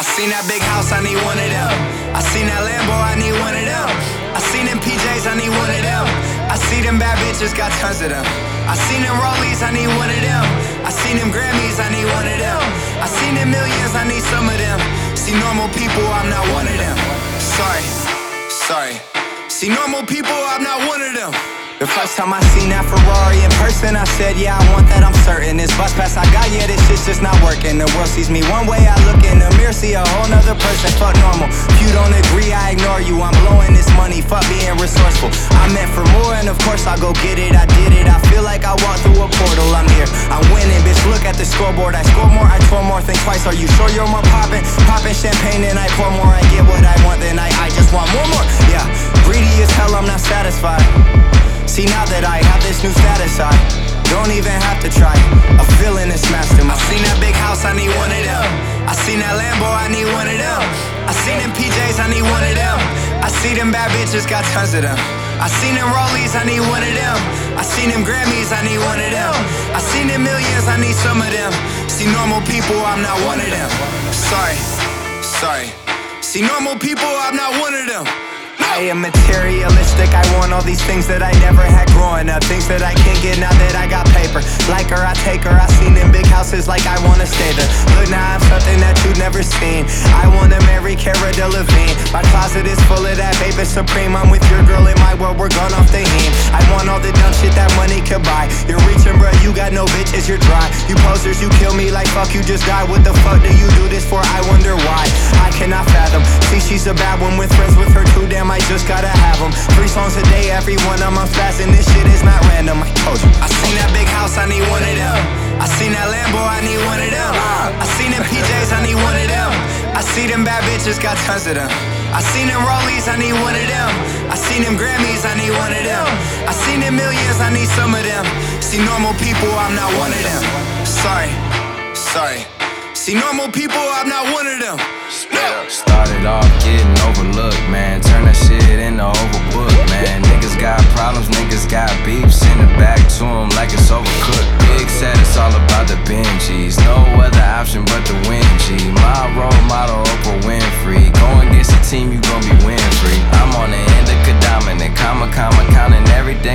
seen that big house, I need one of them. I seen that Lambo, I need one of them. I seen them PJs, I need one of them. I see them bad bitches, got tons of them. I seen them Rollies, I need one of them. I seen them Grammys, I need one of them. I seen them millions, I need some of them. See normal people, I'm not one of them. Sorry. See normal people, I'm not one of them. The first time I seen that Ferrari in person, I said, yeah, I want that, I'm certain. This bus pass I got, yeah, this shit's just not working. The world sees me one way, I look in the mirror, see a whole nother person. Fuck normal. If you don't agree, I ignore you. I'm blowing this money, fuck being resourceful. I meant for more, and of course I'll go get it. I did it, I feel like I walked through a portal. I'm here, I'm winning, bitch, look at the scoreboard. I score more, I twirl more, think twice. Are you sure you're more poppin'? Poppin' champagne, and I pour more. I get what I want, then I just want more. Yeah, greedy as hell, I'm not satisfied. See, now that I have this new status, I don't even have to try. A feeling is master. I seen that big house, I need one of them. I seen that Lambo, I need one of them. I seen them PJs, I need one of them. I see them bad bitches, got tons of them. I seen them Rollies, I need one of them. I seen them Grammys, I need one of them. I seen them millions, I need some of them. See normal people, I'm not one of them. Sorry. See normal people, I'm not one of them. I am materialistic, I want all these things that I never had growing up. Things that I can't get now that I got paper. Like her, I take her, I seen them big houses like I wanna stay there. Look, now I have something that you've never seen. I wanna marry Cara Delevingne. My closet is full of that baby supreme. I'm with your girl in my world, we're gone off the heme. I want all the dumb shit that money could buy. You're reaching, bruh, you got no bitches, you're dry. You posers, you kill me like fuck, you just die. What the fuck do you do this for? I wonder why. I cannot fathom. See, she's a bad one with friends with her too, damn, I just gotta have them. 3 songs a day, every one of them spazzing. This shit is not random, I told you. I seen that big house, I need one of them. I seen that Lambo, I need one of them. I seen them PJs, I need one of them. I see them bad bitches, got tons of them. I seen them Rollies, I need one of them. I seen them Grammys, I need one of them. I seen them millions, I need some of them. See normal people, I'm not one of them. Sorry. See normal people, I'm not one of them. Started off getting overlooked, man. Turn that shit into overbooked, man. Niggas got problems, niggas got beef. Send it back to them like it's overcooked. Big said it's all about the Benjis. No other option but to win, G. My role model, Oprah Winfrey. Go against the team, you gon' be win free. I'm on the end of Dominant, comma, counting everything